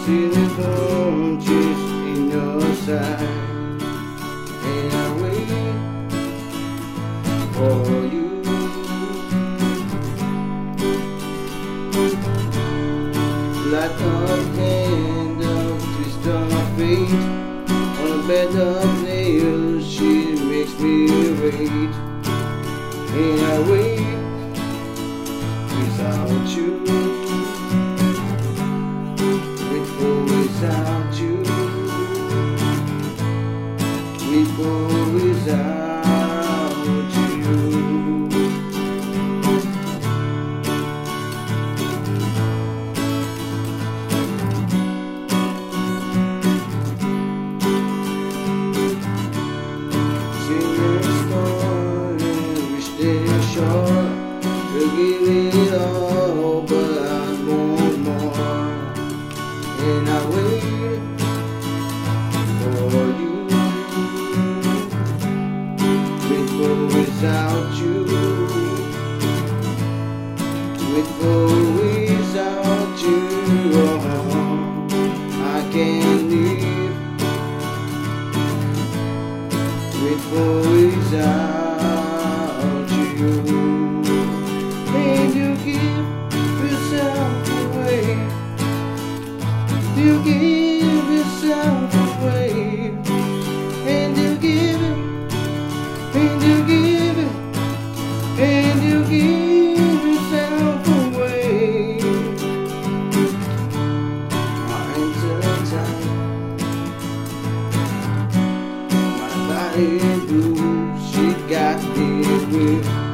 see the punches in your side, and I wait for you. Like a hand of twist of fate, on a bed of nails, she makes me wait, and I wait without you. Wait for without you. Wait for without you. Sure, we'll give it all, but I want more, and I wait for you. Wait for without you. Wait for without you. Oh, I can't live. Wait for without. And you give yourself away. You give yourself away. And you give it. And you give it. And you give yourself away. My hands are tied. My body blue. She got me with